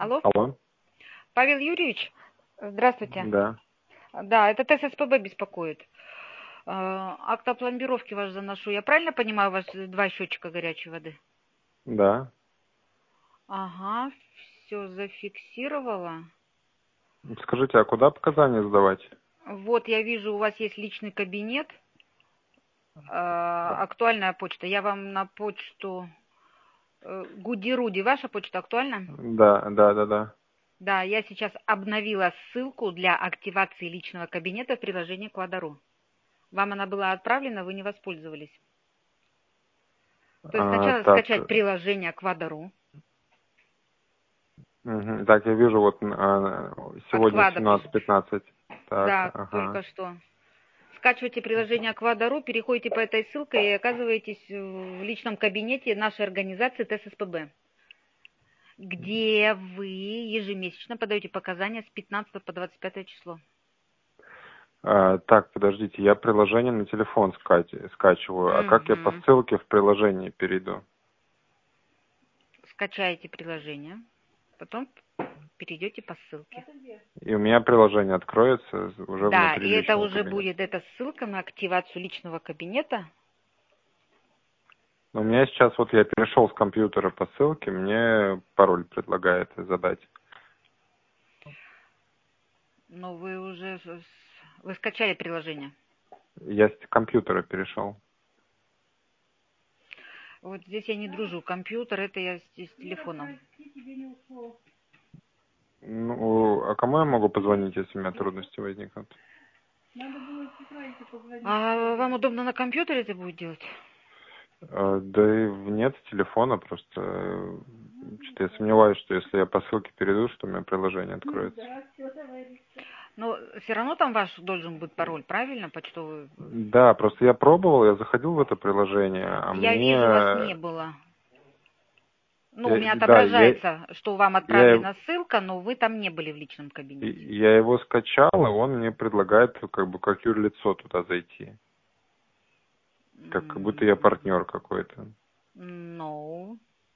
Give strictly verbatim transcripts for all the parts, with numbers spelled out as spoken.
Алло? Алло? Павел Юрьевич? Здравствуйте. Да. Да, это ТССПБ беспокоит. Э, Акт о пломбировке ваш заношу. Я правильно понимаю, у вас два счетчика горячей воды? Да. Ага, все зафиксировала. Скажите, а куда показания сдавать? Вот я вижу, у вас есть личный кабинет. Э, А, Актуальная почта. Я вам на почту... э, Гуди-Руди, ваша почта актуальна? Да, да, да, да. Да, я сейчас обновила ссылку для активации личного кабинета в приложении Квадару. Вам она была отправлена, вы не воспользовались. То есть А, сначала так, скачать приложение Квадару мгм. Так, я вижу, вот а, от сегодня Квада. семнадцать пятнадцать. Так, Да, ага. только что. Скачивайте приложение Квадару, переходите по этой ссылке и оказываетесь в личном кабинете нашей организации ТССПБ, где вы ежемесячно подаете показания с пятнадцатого по двадцать пятое число. А, так, подождите, я приложение на телефон скач- скачиваю. А как я по Угу. ссылке в приложении перейду? Скачаете приложение, потом перейдете по ссылке. И у меня приложение откроется уже Да, внутри и это личного уже кабинета. будет эта ссылка на активацию личного кабинета. Но у меня сейчас вот я перешел с компьютера по ссылке, мне пароль предлагает задать. Но вы уже с- вы скачали приложение. Я с компьютера перешел. Вот здесь я не дружу. Компьютер, это я с, с телефоном. Ну, а кому я могу позвонить, если у меня трудности возникнут? А вам удобно на компьютере это будет делать? Э, Да и нет телефона, просто э, что-то я сомневаюсь, что если я по ссылке перейду, что у меня приложение откроется. Но все равно там ваш должен быть пароль, правильно, почтовый? Да, просто я пробовал, я заходил в это приложение, а Я мне... вижу, вас не было. Ну, у я- меня да, я, отображается, что вам я, отправлена ссылка, но вы там не были в личном кабинете. я его скачал, и он мне предлагает как бы как юрлицо туда зайти. Как, как будто я партнер какой-то. No.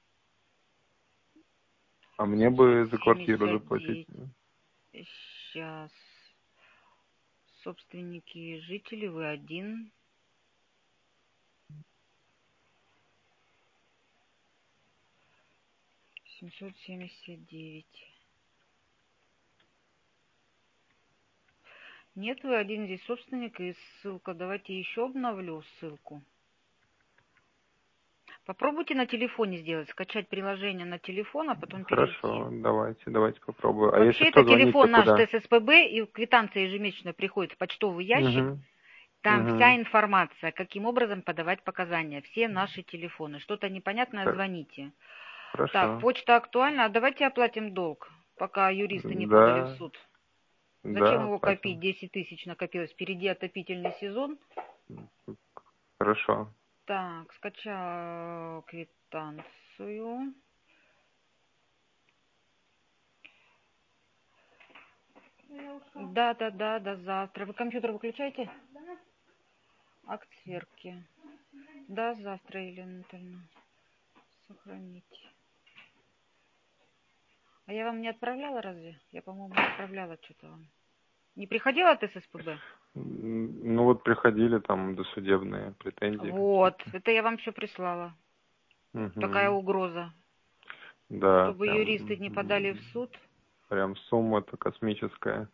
А мне семьсот бы за квартиру семьдесят заплатить. девять. Сейчас. Собственники и жители, вы один. семьсот семьдесят девять. Нет, вы один здесь собственник и ссылка. Давайте еще обновлю ссылку. Попробуйте на телефоне сделать, скачать приложение на телефон, а потом перейти. Хорошо, давайте, давайте попробую. А если Вообще что, это звонить-то телефон наш куда? ТССПБ, и квитанция ежемесячно приходит в почтовый ящик. Угу, Там вся угу. информация, каким образом подавать показания, все наши телефоны. Что-то непонятное, звоните. Так, Хорошо. почта актуальна, а давайте оплатим долг, пока юристы не подали в Да, суд. Зачем да, его копить? платим. десять тысяч накопилось. Впереди отопительный сезон. Хорошо. Так, скачаю квитанцию. Да, да, да, до завтра. Вы компьютер выключаете? Акт сверки. Да, завтра, Елена Анатольевна. Сохранить. А я вам не отправляла разве? Я, по-моему, не отправляла что-то вам. Не приходила от ССПБ? М, Ну вот приходили там досудебные претензии Вот, какие-то. это я вам все прислала. Такая Угу. угроза. Да, Чтобы юристы прям, не подали в м, суд. прям сумма-то космическая.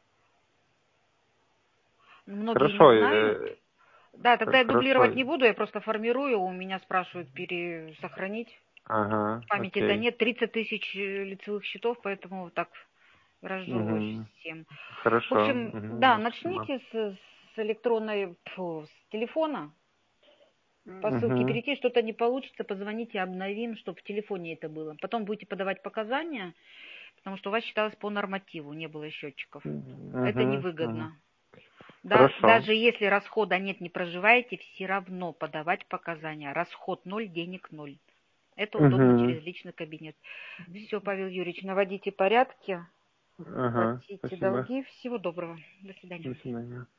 Многие не Хорошо, знают. э, Да, х- тогда я дублировать хорошо. не буду, я просто формирую. У меня спрашивают пересохранить. Ага, В памяти-то окей. нет. тридцать тысяч лицевых счетов, поэтому вот так разжилось Угу. всем. В Хорошо. общем, да, Угу, спасибо. начните с, с электронной, фу, с телефона. По ссылке Угу. перейти, что-то не получится, позвоните, обновим, чтобы в телефоне это было. Потом будете подавать показания, потому что у вас считалось по нормативу, не было счетчиков. Это Угу. Угу. невыгодно. Да, Хорошо. даже если расхода нет, не проживаете, все равно подавать показания. Расход ноль, денег ноль. Это удобно Угу. через личный кабинет. Все, Павел Юрьевич, наводите порядки, Ага, платите спасибо. долги. Всего доброго. До свидания. До свидания.